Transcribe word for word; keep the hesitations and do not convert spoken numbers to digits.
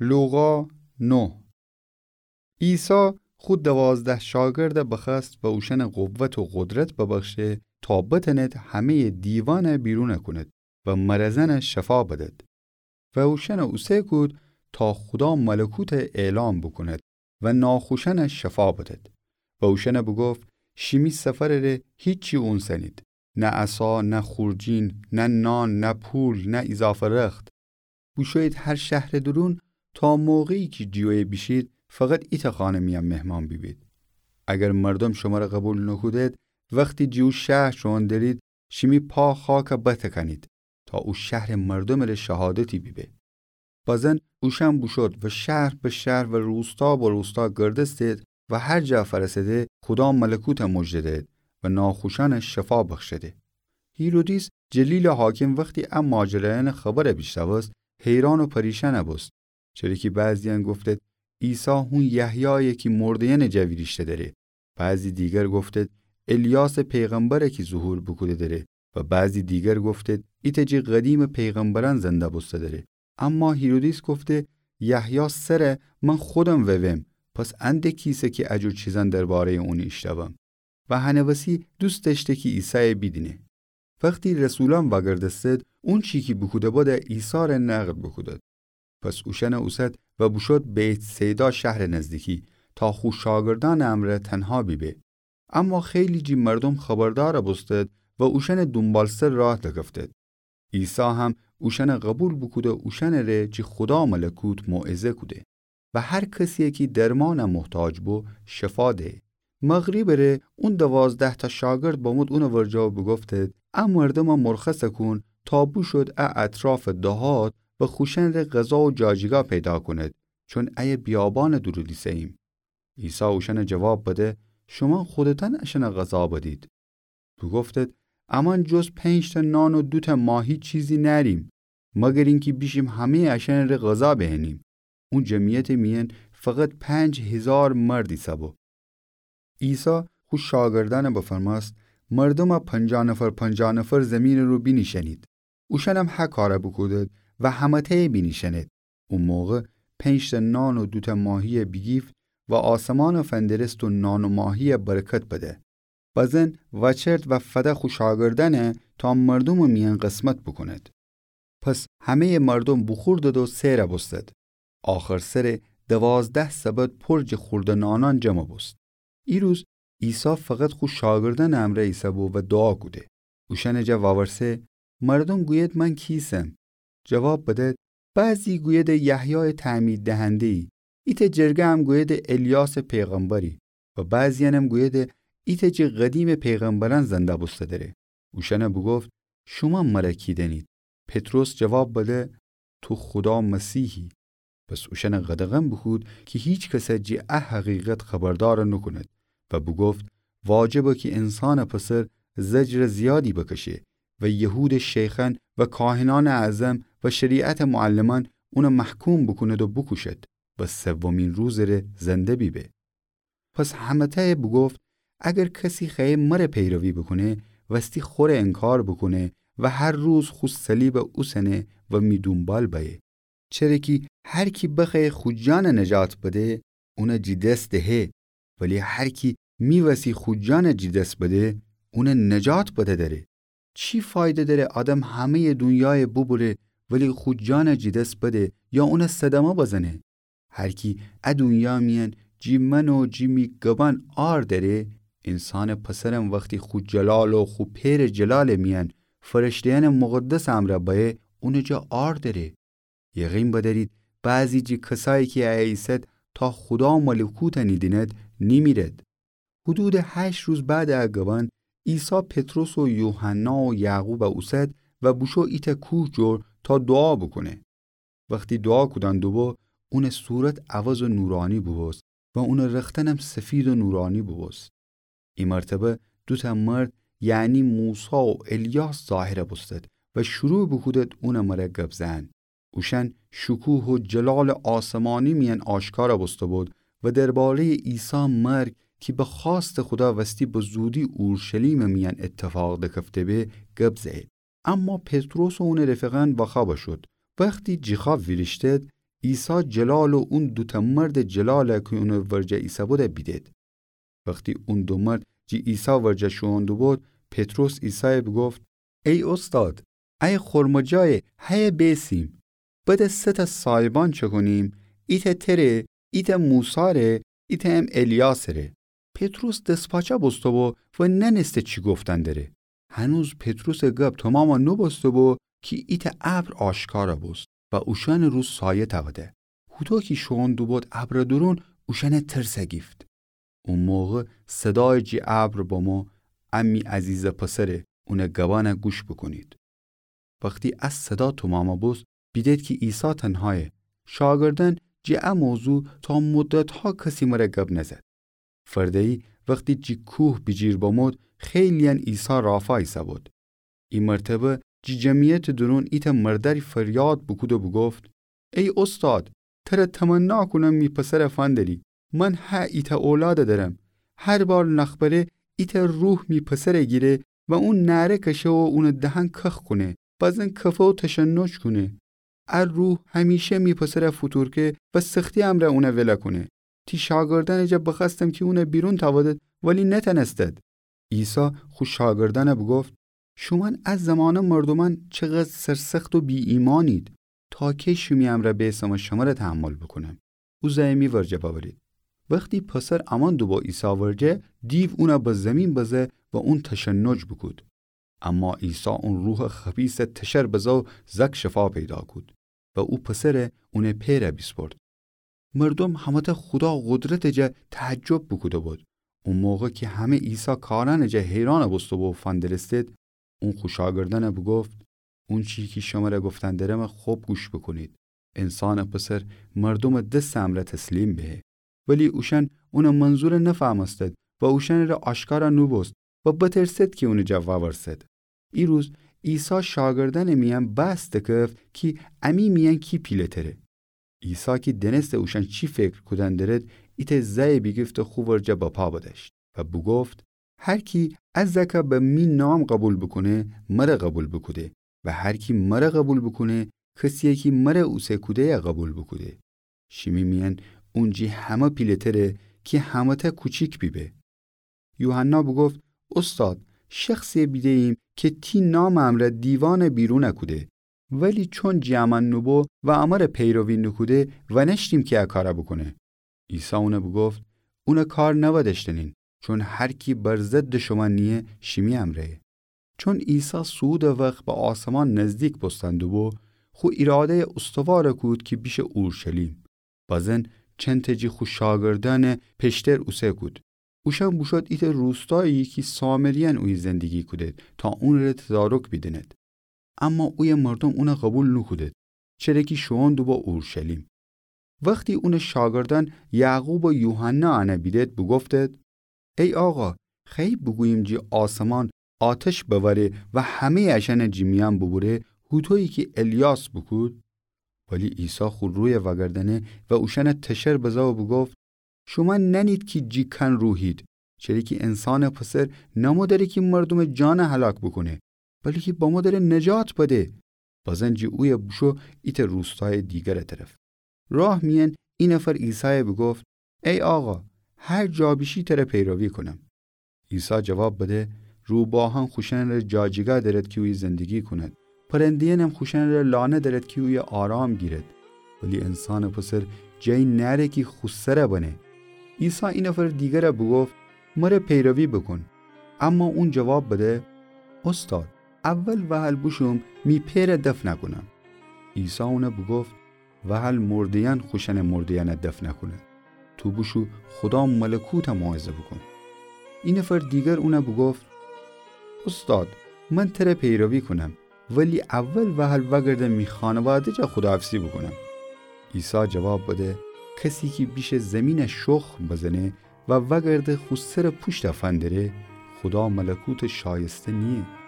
لوقا نه. عیسی خود دوازده شاگرد بخست و اوشن قوت و قدرت ببخشه تا بتند همه دیوان بیرون کند و مرزن شفا بدد. و اوشن اوسه کود تا خدا ملکوت اعلام بکند و ناخوشن شفا بدد. و اوشن بگفت شیمی سفر ره هیچی اون سنید. نه عصا، نه خورجین، نه نان، نه پول، نه اضافه رخت. بوشوید هر شهر درون تا موقعی که جیوه بیشید فقط ایت خانه میم مهمان بیبید. اگر مردم شما را قبول نکودید وقتی جیو شهر شون دارید شیمی پا خاک بتکنید تا او شهر مردم را شهادتی بیبه. بازن اوشن بوشد و شهر به شهر و روستا به روستا گردستید و هر جا فرسده خدا ملکوت مجدد و ناخوشان شفا بخشده. هیرودیس جلیل حاکم وقتی ام ماجرایان خبر بیشتوست حیران و پریشان بست. چرا که بعضیان گفتید عیسی هون یحیایی که مرده جویریشته داره. بعضی دیگر گفتید الیاس پیغمبره که ظهور بکوده داره و بعضی دیگر گفتید ایتجی قدیم پیغمبران زنده بسته داره. اما هیرودیس گفته یحیی سره من خودم وویم پس انده کیسه که اجور چیزن درباره اون اشتوام و هنوسی دوست داشته که عیسی بیدینه. وقتی رسولان وگردستد اون چی که بکوده بوده عیسی را نقل بکوده. پس اوشن اوسد و بوشد بیت سیدا شهر نزدیکی تا خو شاگردان امره تنها بیبه. اما خیلی جی مردم خبردار بستد و اوشن دنبالسر راه دگفتد. عیسی هم اوشن قبول بکوده اوشن ره چی خدا ملکوت موعظه کوده و هر کسی که درمان محتاج بو شفا ده. مغرب ره اون دوازده تا شاگرد بامود اون ورجا بگفتد ام مردم مرخص کن تا بو شد ا اطراف دهات و خوشن ره غذا و جاجیگا پیدا کند چون ای بیابان درودی سیم. عیسی اوشن جواب بده شما خودتان اشن غذا بدید. بگفتد امان جز پنج تا نان و دو تا ماهی چیزی نریم مگر اینکه بیشیم همه اشن ره غذا بهنیم. اون جمعیت میان فقط پنج هزار مردی سبو. عیسی خود شاگردان بفرماست مردم پنجاه نفر پنجاه نفر زمین رو بینیشنید. اوشنم ها کاره بکودد و همه ته بینیشنید. اون موقع پنج تا نان و دو تا ماهی بگیفت و آسمان فندرست و نان و ماهی برکت بده. بزن وچرد و فده خود شاگردانه تا مردم میان قسمت بکند. پس همه مردم بخور داد و سیر بستد. آخر سر دوازده سبد پرج خورده نانان جمع بست. ای روز عیسی فقط خود شاگردان امره عیسی بو و دعا کوده. اوشن جوابرسه مردم گوید من کیسم؟ جواب بده بعضی گوید یحیای تعمید دهنده ای. ایت جرگه هم گوید الیاس پیغمبری و بعضی هم گوید ایت جه قدیم پیغمبران زنده بسته داره. اوشن بگفت شما مرا کی دنید؟ پتروس جواب بده تو خدا مسیحی. پس اوشن قدغن بخود که هیچ کس جی اه حقیقت خبردار نکند و بگفت واجبه که انسان پسر زجر زیادی بکشه و یهود شیخان و کاهنان اعظم و شریعت معلمان اون محکوم بکند و بکشد و سومین روز ره زنده بیبه. پس همته بگفت اگر کسی خیلی مر پیروی بکنه وستی خور انکار بکنه و هر روز خود صلیب او سنه و می دنبال بایه. چرا که هر کی بخواه خود جان نجات بده اون جی دست دهه ولی هر کی میوسی خود جان جی دست بده اون نجات بده داره. چی فایده داره آدم همه دنیای ببره ولی خود جان جی دست بده یا اون صدمه بزنه؟ هر کی ا دنیا میان جی من و جی می گبان آر داره. انسان پسرم وقتی خود جلال و خود پیر جلال میان فرشتیان مقدس امره بایه اون جا آر داره. یقین بدارید بعضی جی کسایی که ایست تا خدا ملکوت نیدیند نیمیرد. حدود هشت روز بعد اگوان عیسی پتروس و یوحنا و یعقوب و اوسد و بوشو ایت کوه جور تا دعا بکنه. وقتی دعا کدن دوبا اون صورت عوض و نورانی بوست و اون رختنم سفید و نورانی بوست. این مرتبه دوتا مرد یعنی موسی و الیاس ظاهر بستد و شروع بکودد اون مرگب زن. اوشن شکوه و جلال آسمانی میان آشکار بسته بود و درباره عیسی مرگ که به خواست خدا وستی به زودی اورشلیم میان اتفاق دکفته به گب زد. اما پتروس و اون رفقان وخواب شد. وقتی جیخاب ویرشتد عیسی جلال و اون دوتا مرد جلال که اون ورجه عیسی بوده بیدید. وقتی اون دو مرد جی عیسی ورجه شوندو بود، پتروس عیسی بگفت ای استاد، ای خرمجای های بیسیم، بده ستا سایبان چه کنیم؟ ایت تره، ایت موساره، ایت هم الیاسره. پتروس دسپاچه بستو بو و ننسته چی گفتن داره. هنوز پتروس گب تماما نو بستو بو که ایت ابر آشکارا بست و اوشان روز سایه تاوده. هوتو که شوندو بود ابر درون اوشان ترسه گیفت. اون موقع صدای جی ابر با ما امی عزیز پسره اون گوانه گوش بکنید. وقتی از صدا تماما بست بیدید که عیسی تنهایه. شاگردن جی ام موضوع تا مدت ها کسی مرگب نزد. فردهی وقتی جی کوه بجیر بامود خیلیان عیسی رافا عیسی بود. این مرتبه جی جمعیت درون ایت مردری فریاد بکود و بگفت ای استاد، تره تمنا کنم می پسر فندری. من ها ایت اولاد دارم. هر بار نخبره ایت روح می پسر گیره و اون نره کشه و اون دهن کخ کنه. بازن کفه و تشنج کنه. ار روح همیشه می پسر فتور که و سختی امره اونه وله کنه. تی شاگردان جا بخستم که اونه بیرون تاودد ولی نتنستد. عیسی خود شاگردان بگفت شما از زمان مردمان چقدر سرسخت و بی ایمانید تا که شمی امره بیسم و شما را تحمل بکنم. او زایمی ورجه باورید. وقتی پسر امان دو با عیسی ورجه دیو اونه با زمین بزه و اون تشنج بکود. اما عیسی اون روح خبیث تشر بزا و زک شفا پیدا کود و او پسر اونه پیره بیسپرد. مردم همت خدا قدرت جا تعجب بکوده بود. اون موقع که همه عیسی کاران جا حیران بستو و فندرستید، اون خوشاگردن بگفت اون چی که شما را گفتن درم خوب گوش بکنید. انسان پسر مردم دست امر تسلیم به. ولی اوشن اون منظور نفهمستد و اوشن را آشکارا نوبست و بترسد که اون جواب ورسد. ای روز عیسی شاگردن میان بست کف که امی میان کی پیله تره. عیسی که دنست اوشن چی فکر کدن درد ایت زای بگفت خوب ورجه با پا بدشت و بگفت هر کی از زکا به می نام قبول بکنه مره قبول بکده و هر کی مره قبول بکنه کسی که مره اوسه کده قبول بکده. شیمی میان اونجی همه پیله تره که همه تا کوچیک بیبه. یوحنا بگفت استاد شخصی بیده ایم که تی نام امر دیوان بیرون نکوده ولی چون جمعن نبو و امر پیروی نکوده و نشتیم که اکاره بکنه. عیسی اونه بگفت اونه کار نودشتنین چون هر کی بر ضد شما نیه شیمی امره. چون عیسی سود وقت به آسمان نزدیک بستند و خو اراده استوار کود که بیش اورشلیم. بازن چند تجی خو شاگردان پشتر اوسه کود. اوشن بوشد ایت روستایی که سامریان اوی زندگی کودد تا اون را تدارک بیدند. اما اوی مردم اون قبول نکودد. چرا که شوند با اورشلیم. وقتی اون شاگردان یعقوب و یوحنا آنه بیدد بگفتد ای آقا خیب بگوییم جی آسمان آتش بوره و همه اشن جیمیان ببوره هوتویی که الیاس بکود. ولی عیسی خود روی وگردنه و اوشن تشر بزا و بگفت شما ننید که جی کن روحید چرا که انسان پسر نمو داره که مردم جان هلاک بکنه ولی که با ما داره نجات بده. بازن جی اوی بشو ایت روستای دیگر طرف. راه میان این نفر عیسی بگفت ای آقا هر جا بیشی تره پیروی کنم. عیسی جواب بده روباهان خوشن را جاجیگا دارد که اوی زندگی کند. پرندین هم خوشن را لانه دارد که اوی آرام گیرد. ولی انسان پسر جای نره که خسره بنه. عیسی این نفر دیگر بگفت مره پیروی بکن. اما اون جواب بده استاد اول وحل بشم می پیر دفن کنم. عیسی اونه بگفت وحل مردیان خوشن مردیان دفن کنه. تو بشو خدا ملکوت موعظه بکن. این نفر دیگر اونه بگفت استاد من تره پیروی کنم ولی اول وحل وگردم می خانواده جا خداحافظی بکنم. عیسی جواب بده کسی که بیش زمین شخم بزنه و وگرده خسر پشت فندره خدا ملکوت شایسته نیه.